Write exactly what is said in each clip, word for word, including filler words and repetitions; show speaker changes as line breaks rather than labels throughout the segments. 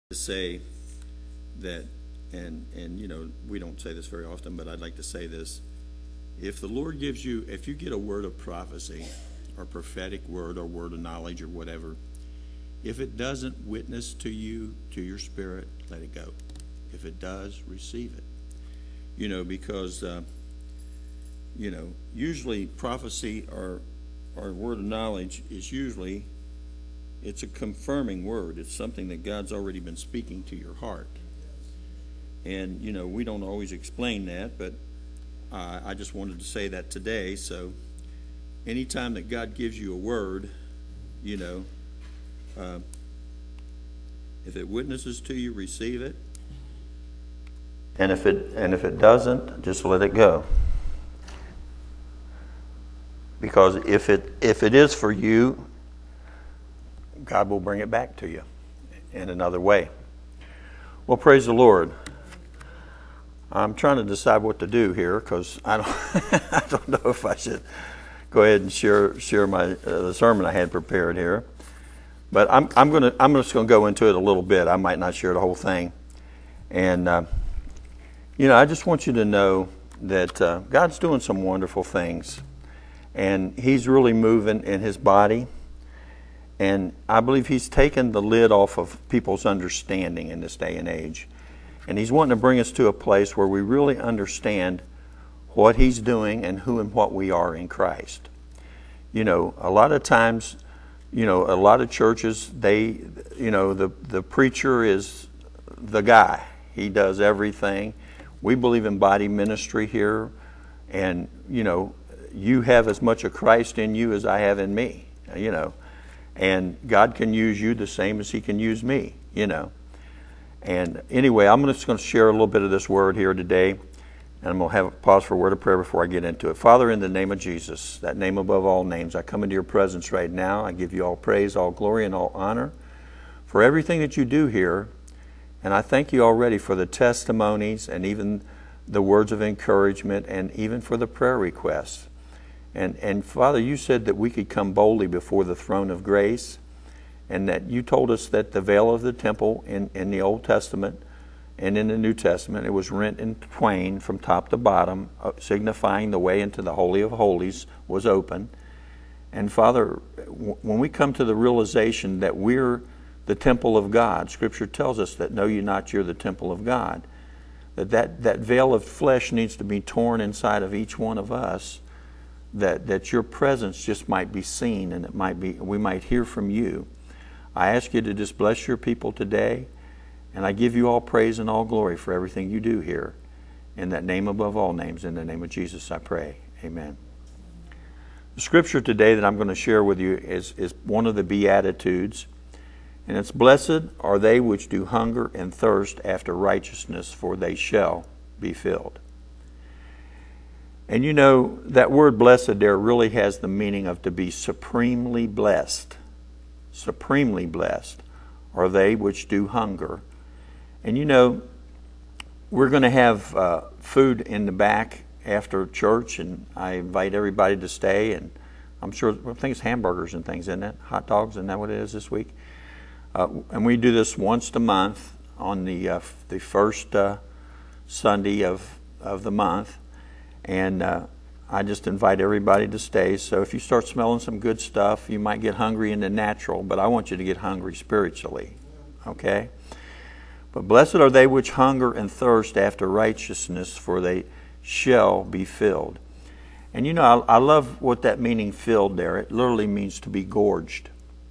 to say that, and and you know, we don't say this very often, but I'd like to say this. If the Lord gives you, if you get a word of prophecy or prophetic word or word of knowledge or whatever, if it doesn't witness to you, to your spirit, let it go. If it does, receive it. You know, because, uh, you know, usually prophecy or, or word of knowledge is usually, it's a confirming word. It's something that God's already been speaking to your heart. And, you know, we don't always explain that, but uh, I just wanted to say that today. So anytime that God gives you a word, you know, uh, if it witnesses to you, receive it. And if it and if it doesn't, just let it go. Because if it if it is for you, God will bring it back to you in another way. Well, praise the Lord. I'm trying to decide what to do here because I don't I don't know if I should go ahead and share share my uh, the sermon I had prepared here. But I'm I'm gonna I'm just gonna go into it a little bit. I might not share the whole thing. And uh, you know, I just want you to know that uh, God's doing some wonderful things, and He's really moving in His body. And I believe He's taken the lid off of people's understanding in this day and age. And He's wanting to bring us to a place where we really understand what He's doing and who and what we are in Christ. You know, a lot of times, you know, a lot of churches, they, you know, the, the preacher is the guy. He does everything. We believe in body ministry here. And, you know, you have as much of Christ in you as I have in me, you know. And God can use you the same as He can use me, you know. And anyway, I'm just going to share a little bit of this word here today. And I'm going to have a pause for a word of prayer before I get into it. Father, in the name of Jesus, that name above all names, I come into your presence right now. I give you all praise, all glory, and all honor for everything that you do here. And I thank you already for the testimonies and even the words of encouragement and even for the prayer requests. And, and Father, you said that we could come boldly before the throne of grace, and that you told us that the veil of the temple in, in the Old Testament and in the New Testament, it was rent in twain from top to bottom, uh, signifying the way into the Holy of Holies was open. And Father, w- when we come to the realization that we're the temple of God, Scripture tells us that know you not you're the temple of God, that, that that veil of flesh needs to be torn inside of each one of us, that, that your presence just might be seen and it might be we might hear from you. I ask you to just bless your people today, and I give you all praise and all glory for everything you do here. In that name above all names, in the name of Jesus, I pray. Amen. The scripture today that I'm going to share with you is, is one of the Beatitudes, and it's, "Blessed are they which do hunger and thirst after righteousness, for they shall be filled." And you know, that word blessed there really has the meaning of to be supremely blessed. Supremely blessed are they which do hunger. And you know, we're going to have uh, food in the back after church, and I invite everybody to stay. And I'm sure, I think it's hamburgers and things, isn't it? Hot dogs, isn't that what it is this week? Uh, and we do this once a month on the uh, the first uh, Sunday of, of the month. And uh, I just invite everybody to stay. So if you start smelling some good stuff, you might get hungry in the natural, but I want you to get hungry spiritually. Okay? But blessed are they which hunger and thirst after righteousness, for they shall be filled. And you know, I, I love what that meaning filled there. It literally means to be gorged.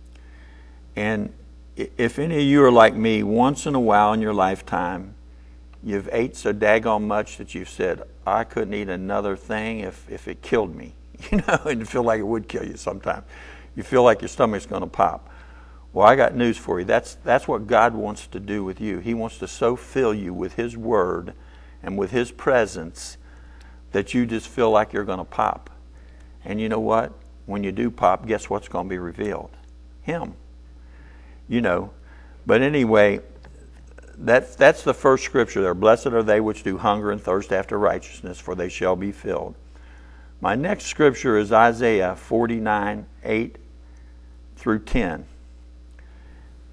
And if any of you are like me, once in a while in your lifetime, you've ate so daggone much that you've said, I couldn't eat another thing if, if it killed me. You know, and you feel like it would kill you sometimes. You feel like your stomach's going to pop. Well, I got news for you. That's that's what God wants to do with you. He wants to so fill you with His Word and with His presence that you just feel like you're going to pop. And you know what? When you do pop, guess what's going to be revealed? Him. You know. But anyway, That, that's the first scripture there. Blessed are they which do hunger and thirst after righteousness, for they shall be filled. My next scripture is Isaiah forty-nine, eight through ten.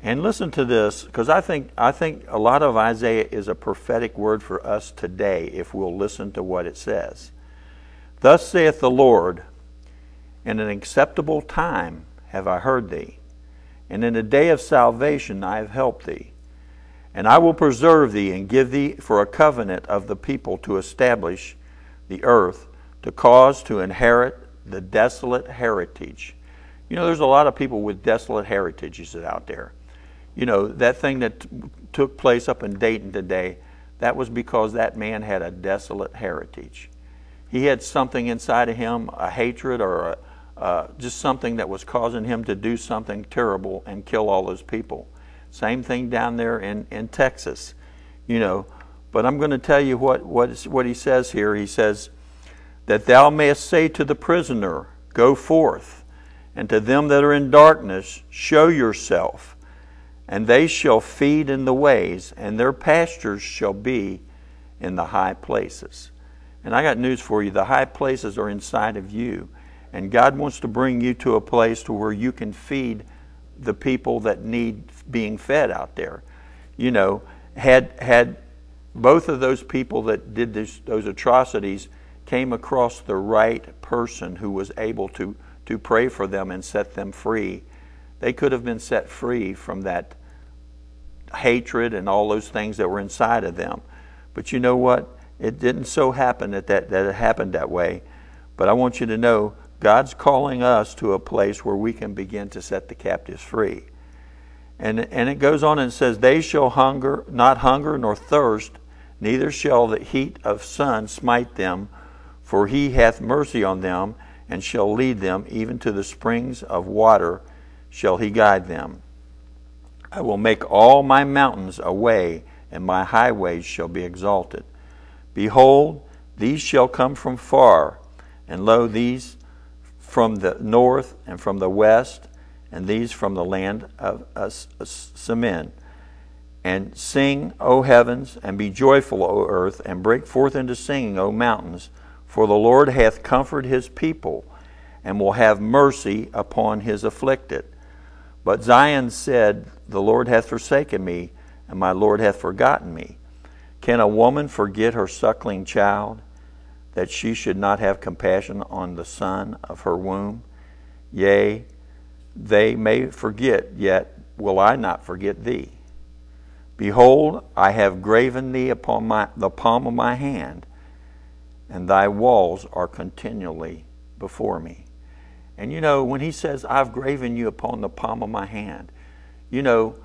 And listen to this, because I think I think a lot of Isaiah is a prophetic word for us today if we'll listen to what it says. Thus saith the Lord, in an acceptable time have I heard thee, and in a day of salvation I have helped thee. And I will preserve thee and give thee for a covenant of the people to establish the earth, to cause to inherit the desolate heritage. You know, there's a lot of people with desolate heritages out there. You know, that thing that t- took place up in Dayton today, that was because that man had a desolate heritage. He had something inside of him, a hatred or a, uh, just something that was causing him to do something terrible and kill all those people. Same thing down there in, in Texas, you know. But I'm going to tell you what, what, is, what he says here. He says, that thou mayest say to the prisoner, go forth, and to them that are in darkness, show yourself. And they shall feed in the ways, and their pastures shall be in the high places. And I got news for you. The high places are inside of you. And God wants to bring you to a place to where you can feed the people that need being fed out there. You know, had had both of those people that did this, those atrocities came across the right person who was able to, to pray for them and set them free, they could have been set free from that hatred and all those things that were inside of them. But you know what? It didn't so happen that, that, that it happened that way. But I want you to know God's calling us to a place where we can begin to set the captives free. And, and it goes on and says, they shall hunger, not hunger nor thirst, neither shall the heat of sun smite them, for he hath mercy on them, and shall lead them even to the springs of water shall he guide them. I will make all my mountains a way, and my highways shall be exalted. Behold, these shall come from far, and lo, these from the north and from the west, and these from the land of Semin. And sing, O heavens, and be joyful, O earth, and break forth into singing, O mountains, for the Lord hath comforted his people, and will have mercy upon his afflicted. But Zion said, the Lord hath forsaken me, and my Lord hath forgotten me. Can a woman forget her suckling child, that she should not have compassion on the son of her womb? Yea, they may forget, yet will I not forget thee. Behold, I have graven thee upon my, the palm of my hand, and thy walls are continually before me. And you know, when he says, I've graven you upon the palm of my hand, you know,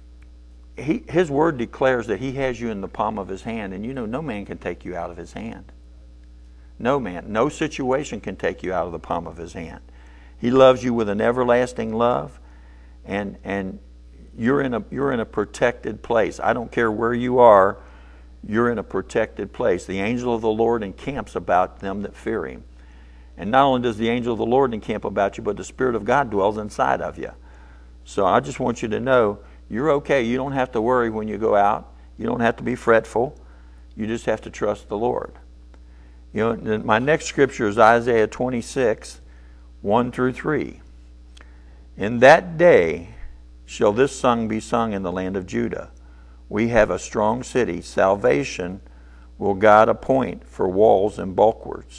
he, his word declares that he has you in the palm of his hand, and you know, no man can take you out of his hand. No man, no situation can take you out of the palm of his hand. He loves you with an everlasting love, and and you're in a you're in a protected place. I don't care where you are, you're in a protected place. The angel of the Lord encamps about them that fear him. And not only does the angel of the Lord encamp about you, but the Spirit of God dwells inside of you. So I just want you to know you're okay. You don't have to worry when you go out. You don't have to be fretful. You just have to trust the Lord. You know, my next scripture is Isaiah twenty-six, one through three. In that day shall this song be sung in the land of Judah. We have a strong city. Salvation will God appoint for walls and bulwarks.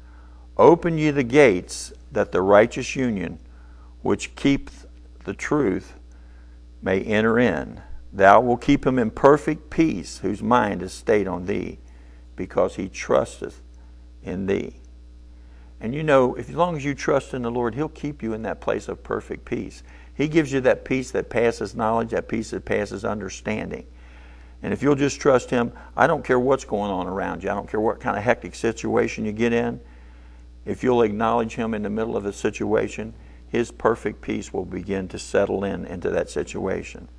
Open ye the gates, that the righteous union, which keepeth the truth, may enter in. Thou wilt keep him in perfect peace, whose mind is stayed on thee, because he trusteth in thee. And you know, if as long as you trust in the Lord, he'll keep you in that place of perfect peace. He gives you that peace that passes knowledge, that peace that passes understanding. And if you'll just trust him, I don't care what's going on around you. I don't care what kind of hectic situation you get in. If you'll acknowledge him in the middle of the situation, his perfect peace will begin to settle in into that situation.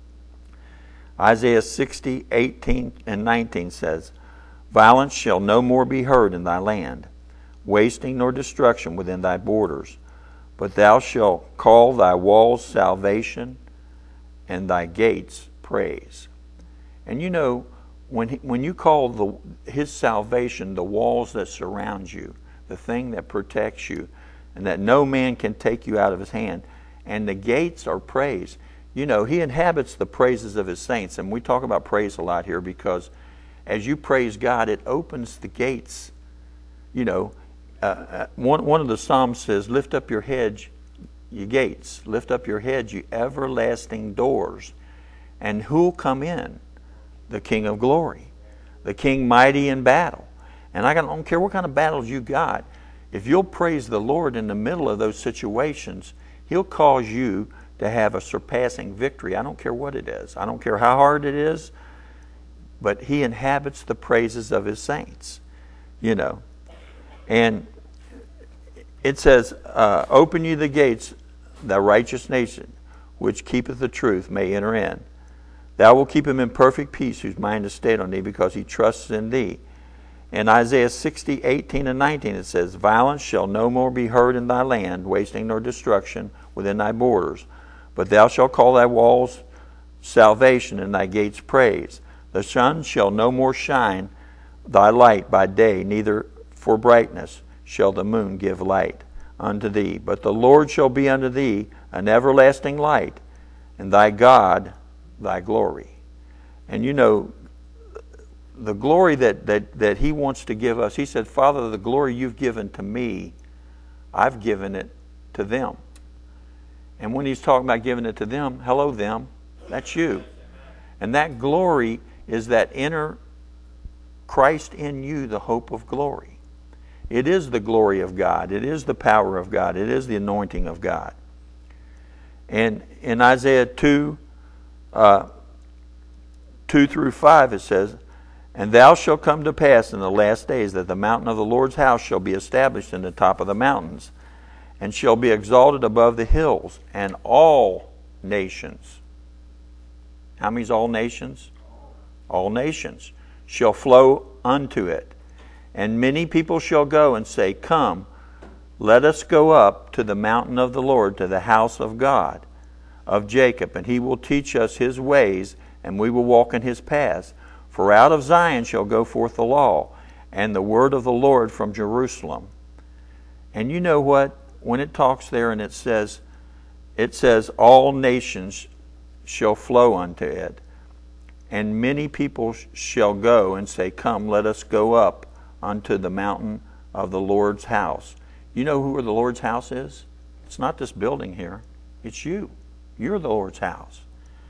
Isaiah sixty, eighteen and nineteen says, Violence shall no more be heard in thy land, wasting nor destruction within thy borders. But thou shalt call thy walls salvation, and thy gates praise. And you know, when he, when you call the, his salvation the walls that surround you, the thing that protects you, and that no man can take you out of his hand, and the gates are praise, You know, he inhabits the praises of his saints. And we talk about praise a lot here because as you praise God, it opens the gates. You know, uh, one, one of the Psalms says, lift up your head, you gates. Lift up your head, you everlasting doors. And who'll come in? The King of glory. The King mighty in battle. And I don't care what kind of battles you got. If you'll praise the Lord in the middle of those situations, he'll cause you to have a surpassing victory. I don't care what it is. I don't care how hard it is. But he inhabits the praises of his saints. You know. And it says, uh, open you the gates, the righteous nation, which keepeth the truth, may enter in. Thou wilt keep him in perfect peace, whose mind is stayed on thee, because he trusts in thee. In Isaiah sixty, eighteen and nineteen it says, violence shall no more be heard in thy land, wasting nor destruction within thy borders. But thou shalt call thy walls salvation, and thy gates praise. The sun shall no more shine thy light by day, neither for brightness shall the moon give light unto thee. But the Lord shall be unto thee an everlasting light, and thy God thy glory. And you know, the glory that, that, that he wants to give us, he said, Father, the glory you've given to me, I've given it to them. And when he's talking about giving it to them, hello them, that's you. And that glory is that inner Christ in you, the hope of glory. It is the glory of God. It is the power of God. It is the anointing of God. And in Isaiah two, uh, two through five, it says, and thou shalt come to pass in the last days that the mountain of the Lord's house shall be established in the top of the mountains, and shall be exalted above the hills, and all nations. How many's all nations? All nations shall flow unto it. And many people shall go and say, come, let us go up to the mountain of the Lord, to the house of God, of Jacob, and he will teach us his ways, and we will walk in his paths. For out of Zion shall go forth the law, and the word of the Lord from Jerusalem. And you know what? When it talks there and it says, it says, all nations shall flow unto it, and many people shall go and say, come, let us go up unto the mountain of the Lord's house. You know who the Lord's house is? It's not this building here. It's you. You're the Lord's house.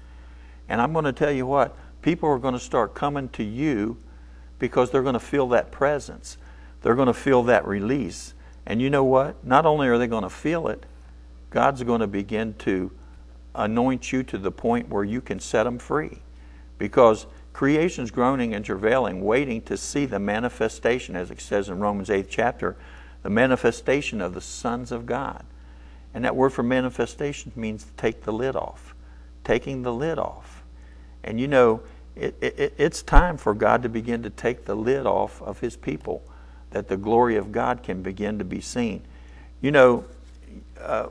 And I'm going to tell you what, people are going to start coming to you because they're going to feel that presence. They're going to feel that release. And you know what? Not only are they going to feel it, God's going to begin to anoint you to the point where you can set them free. Because creation's groaning and travailing, waiting to see the manifestation, as it says in Romans eighth chapter, the manifestation of the sons of God. And that word for manifestation means take the lid off. Taking the lid off. And you know, it, it, it's time for God to begin to take the lid off of his people, that the glory of God can begin to be seen. You know, uh,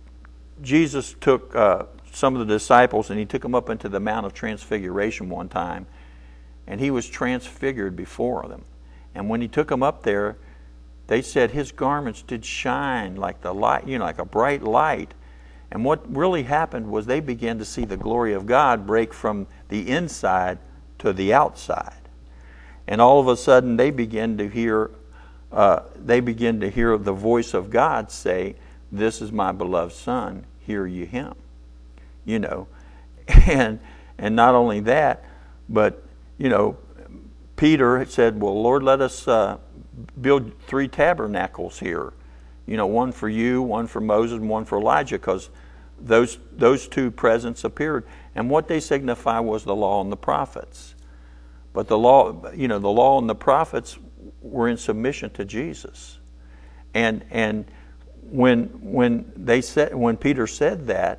Jesus took uh, some of the disciples and he took them up into the Mount of Transfiguration one time, and he was transfigured before them. And when he took them up there, they said his garments did shine like the light, you know, like a bright light. And what really happened was they began to see the glory of God break from the inside to the outside. And all of a sudden they began to hear uh, they began to hear the voice of God say, this is my beloved Son, hear ye him. You know. And and not only that, but you know, Peter had said, well, Lord, let us uh, build three tabernacles here. You know, one for you, one for Moses, and one for Elijah, because those those two presents appeared. And what they signify was the law and the prophets. But the law, you know, the law and the prophets were in submission to Jesus. And and when when they said when Peter said that,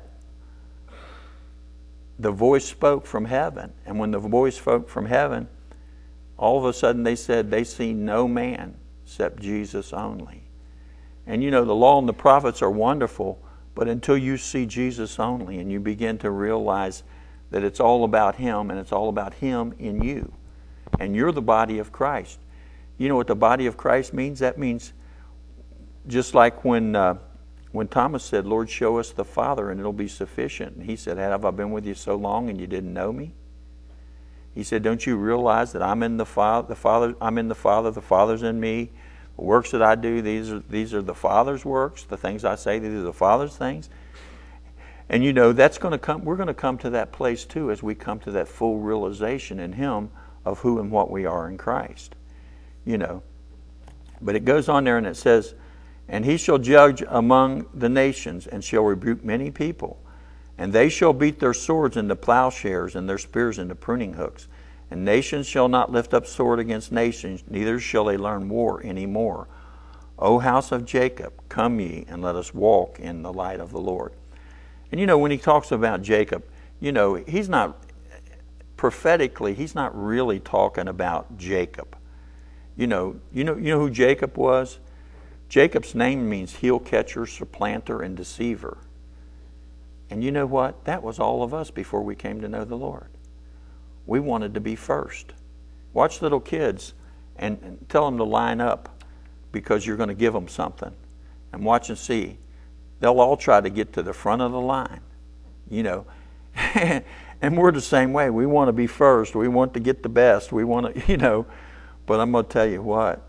the voice spoke from heaven. And when the voice spoke from heaven, all of a sudden they said they see no man except Jesus only. And you know, the law and the prophets are wonderful, but until you see Jesus only and you begin to realize that it's all about him and it's all about him in you. And you're the body of Christ. You know what the body of Christ means? That means just like when uh, when Thomas said, Lord, show us the Father and it'll be sufficient. And he said, have I been with you so long and you didn't know me? He said, don't you realize that I'm in the Father, the Father, I'm in the Father, the Father's in me. The works that I do, these are these are the Father's works. The things I say, these are the Father's things. And you know, that's going to come, we're going to come to that place too as we come to that full realization in Him of who and what we are in Christ. You know. But it goes on there and it says, and He shall judge among the nations and shall rebuke many people. And they shall beat their swords into plowshares and their spears into pruning hooks. And nations shall not lift up sword against nations, neither shall they learn war any more. O house of Jacob, come ye, and let us walk in the light of the Lord. And you know, when he talks about Jacob, you know, he's not, prophetically, he's not really talking about Jacob. You know, you know, you know who Jacob was? Jacob's name means heel catcher, supplanter, and deceiver. And you know what? That was all of us before we came to know the Lord. We wanted to be first. Watch little kids and, and tell them to line up because you're going to give them something. And watch and see. They'll all try to get to the front of the line. You know. And we're the same way. We want to be first. We want to get the best. We want to, you know. But I'm going to tell you what.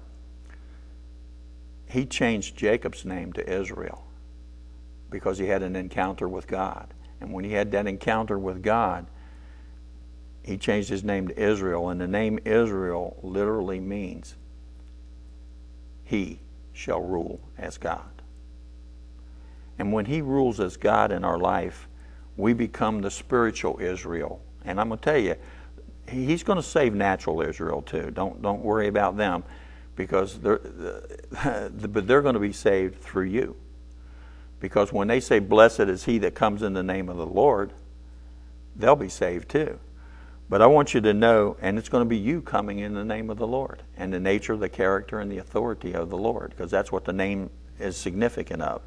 He changed Jacob's name to Israel because he had an encounter with God. And when he had that encounter with God, he changed his name to Israel. And the name Israel literally means He shall rule as God. And when He rules as God in our life, we become the spiritual Israel. And I'm going to tell you, He's going to save natural Israel too. Don't don't worry about them, because they're but they're going to be saved through you. Because when they say, "Blessed is he that comes in the name of the Lord," they'll be saved too. But I want you to know, and it's going to be you coming in the name of the Lord, and the nature, the character, and the authority of the Lord, because that's what the name is significant of.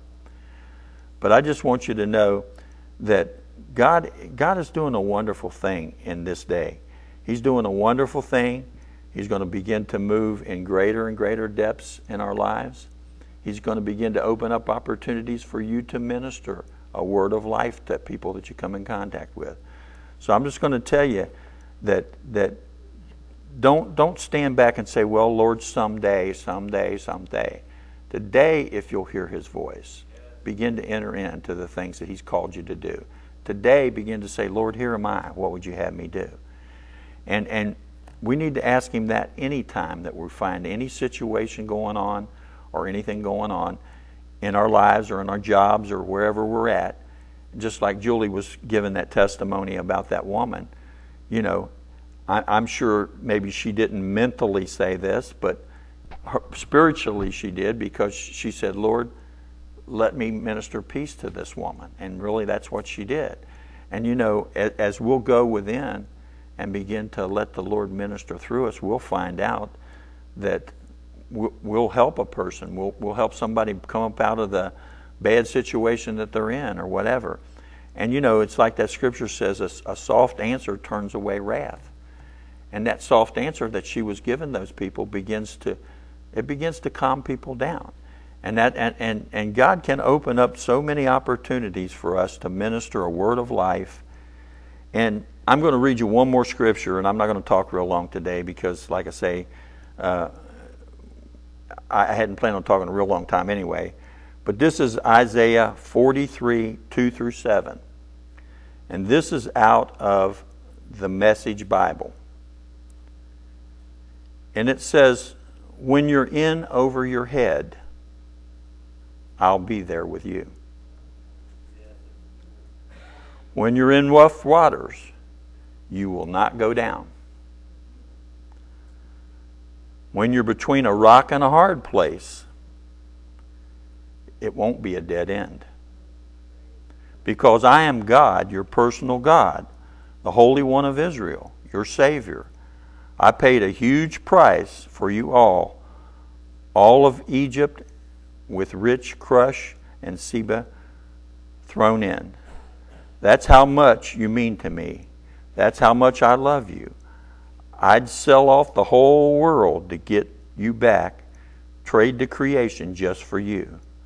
But I just want you to know that God, God is doing a wonderful thing in this day. He's doing a wonderful thing. He's going to begin to move in greater and greater depths in our lives. He's going to begin to open up opportunities for you to minister a word of life to people that you come in contact with. So I'm just going to tell you that that don't don't stand back and say, well, Lord, someday, someday, someday. Today, if you'll hear His voice, begin to enter into the things that He's called you to do. Today, begin to say, Lord, here am I. What would you have me do? And and we need to ask Him that any time that we find any situation going on or anything going on in our lives or in our jobs or wherever we're at. Just like Julie was giving that testimony about that woman. You know, I, I'm sure maybe she didn't mentally say this, but her, spiritually she did, because she said, Lord, let me minister peace to this woman. And really that's what she did. And you know, as, as we'll go within and begin to let the Lord minister through us, we'll find out that we'll, we'll help a person. We'll, we'll help somebody come up out of the bad situation that they're in or whatever. And you know, it's like that scripture says, a, a soft answer turns away wrath. And that soft answer that she was giving those people begins to, it begins to calm people down. And that and, and, and God can open up so many opportunities for us to minister a word of life. And I'm going to read you one more scripture, and I'm not going to talk real long today because, like I say, uh, I hadn't planned on talking a real long time anyway. But this is Isaiah forty-three, two through seven. And this is out of the Message Bible. And it says, when you're in over your head, I'll be there with you. When you're in rough waters, you will not go down. When you're between a rock and a hard place, it won't be a dead end. Because I am God, your personal God, the Holy One of Israel, your Savior. I paid a huge price for you all, all of Egypt with rich Cush and Seba thrown in. That's how much you mean to me. That's how much I love you. I'd sell off the whole world to get you back, trade the creation just for you.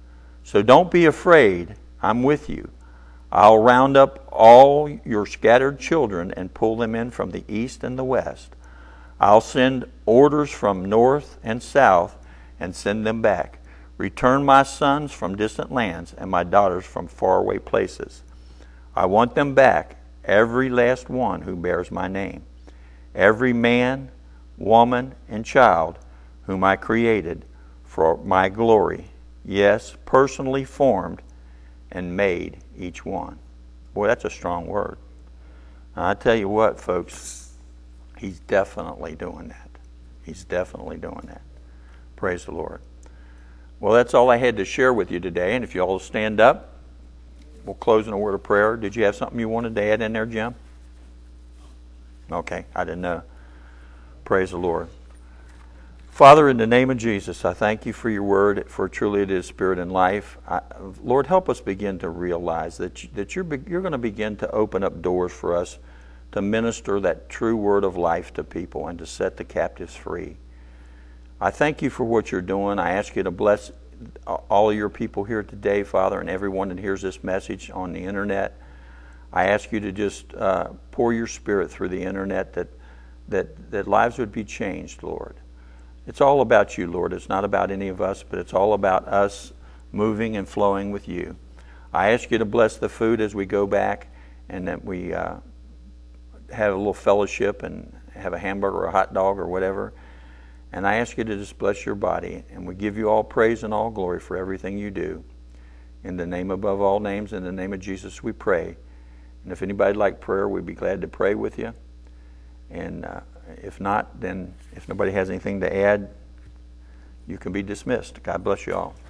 So don't be afraid. I'm with you. I'll round up all your scattered children and pull them in from the east and the west. I'll send orders from north and south and send them back. Return my sons from distant lands and my daughters from faraway places. I want them back, every last one who bears my name. Every man, woman, and child whom I created for my glory. Yes, personally formed and made each one. Boy, that's a strong word. And I tell you what, folks, he's definitely doing that. He's definitely doing that. Praise the Lord. Well, that's all I had to share with you today. And if you all stand up, we'll close in a word of prayer. Did you have something you wanted to add in there, Jim? Okay, I didn't know. Praise the Lord. Father, in the name of Jesus, I thank you for your word, for truly it is spirit and life. I, Lord, help us begin to realize that, you, that you're, you're going to begin to open up doors for us to minister that true word of life to people and to set the captives free. I thank you for what you're doing. I ask you to bless all of your people here today, Father, and everyone that hears this message on the internet. I ask you to just uh, pour your spirit through the internet that, that, that lives would be changed, Lord. It's all about you, Lord. It's not about any of us, but it's all about us moving and flowing with you. I ask you to bless the food as we go back and that we uh, have a little fellowship and have a hamburger or a hot dog or whatever. And I ask you to just bless your body. And we give you all praise and all glory for everything you do. In the name above all names, in the name of Jesus, we pray. And if anybody'd like prayer, we'd be glad to pray with you. And uh, if not, then if nobody has anything to add, you can be dismissed. God bless you all.